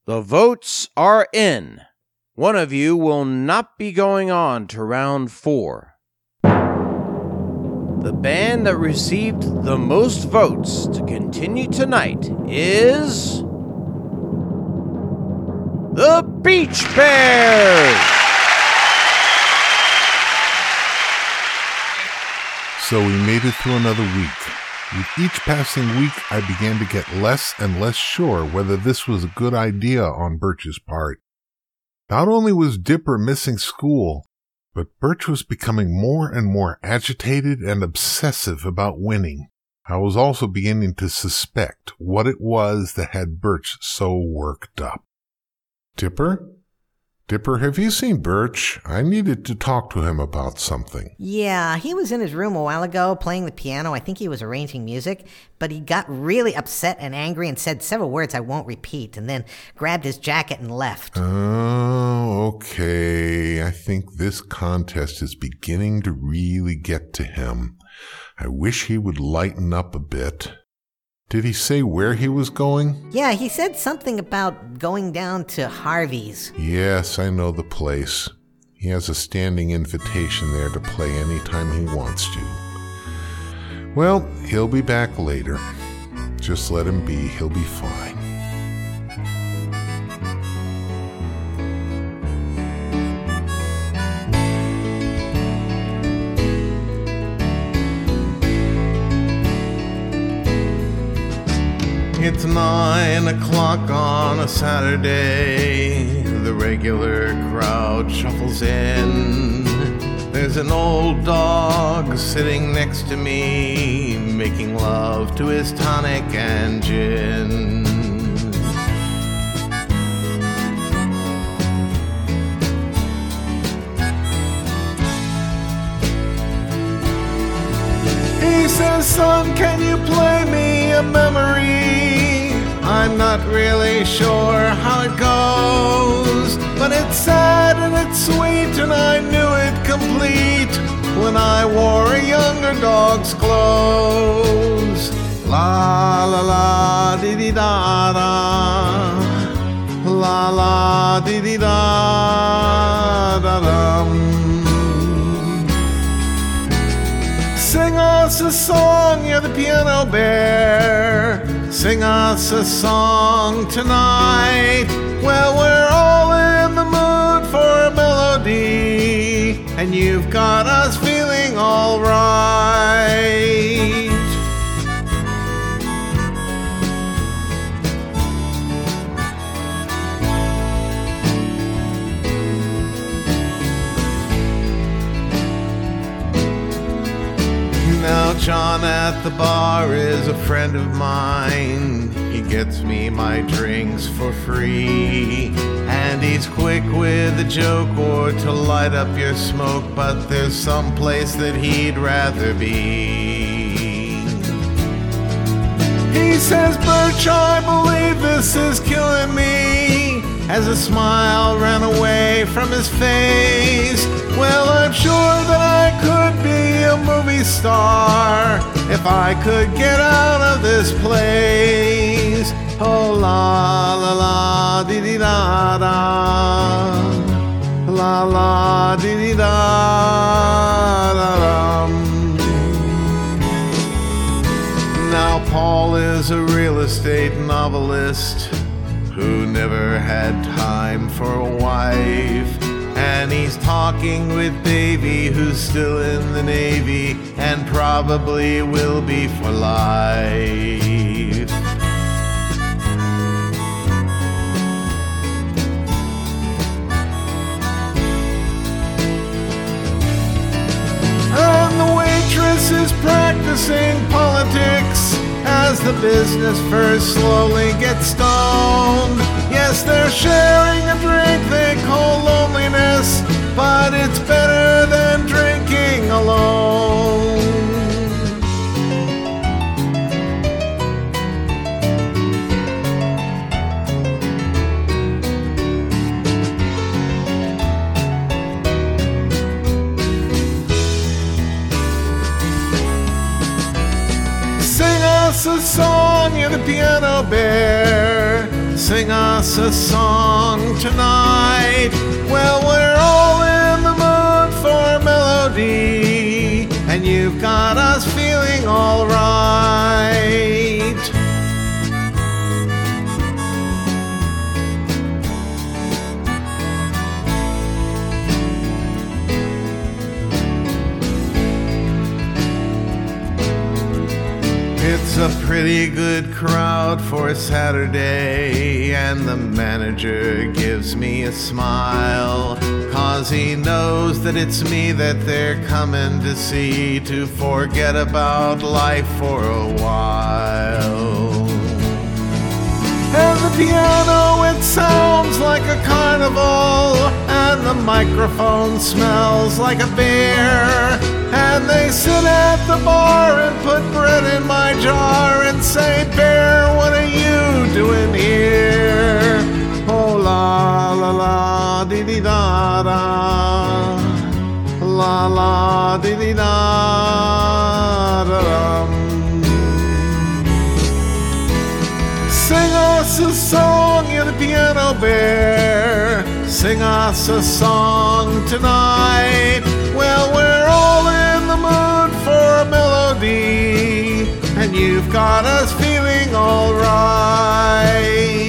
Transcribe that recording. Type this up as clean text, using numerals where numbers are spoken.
The votes are in. One of you will not be going on to round 4. The band that received the most votes to continue tonight is the Beach Bears! So we made it through another week. With each passing week, I began to get less and less sure whether this was a good idea on Birch's part. Not only was Dipper missing school, but Birch was becoming more and more agitated and obsessive about winning. I was also beginning to suspect what it was that had Birch so worked up. Dipper? Dipper, have you seen Birch? I needed to talk to him about something. Yeah, he was in his room a while ago playing the piano. I think he was arranging music, but he got really upset and angry and said several words I won't repeat, and then grabbed his jacket and left. Oh, okay. I think this contest is beginning to really get to him. I wish he would lighten up a bit. Did he say where he was going? Yeah, he said something about going down to Harvey's. Yes, I know the place. He has a standing invitation there to play anytime he wants to. Well, he'll be back later. Just let him be. He'll be fine. It's 9 o'clock on a Saturday. The regular crowd shuffles in. There's an old dog sitting next to me, making love to his tonic and gin. He says, "Son, can you play me a memory? I'm not really sure how it goes, but it's sad and it's sweet, and I knew it complete when I wore a younger dog's clothes. La la la dee dee da da, la la dee dee da da dum. Sing us a song, you're the piano bear. Sing us a song tonight. Well, we're all in the mood for a melody, and you've got us feeling all right." Now John at the bar is a friend of mine. He gets me my drinks for free, and he's quick with a joke or to light up your smoke, but there's some place that he'd rather be. He says, "Birch, I believe this is killing me," as a smile ran away from his face. "Well, I'm sure that I could be a movie star if I could get out of this place. Oh, la la la dee dee da da, la la dee dee da da dum." Now Paul is a real estate novelist who never had time for a wife, and he's talking with Davy, who's still in the Navy and probably will be for life. And the waitress is practicing politics as the business first slowly gets stoned. Yes, they're sharing a drink they call loneliness, but it's better than drinking alone. Sing us a song, you're the piano bear. Sing us a song tonight. Well, we're all in the mood for melody, and you've got us feeling all right. It's a pretty good crowd for Saturday, and the manager gives me a smile, 'cause he knows that it's me that they're coming to see, to forget about life for a while. And the piano, it sounds like a carnival, and the microphone smells like a beer. And they sit at the bar and put bread in my jar and say, "Bear, what are you doing here?" Oh, la la la, dee dee da da, la la dee dee da da dum. Sing us a song, you're the piano bear. Sing us a song tonight. Well, we're all in the mood for a melody, and you've got us feeling all right.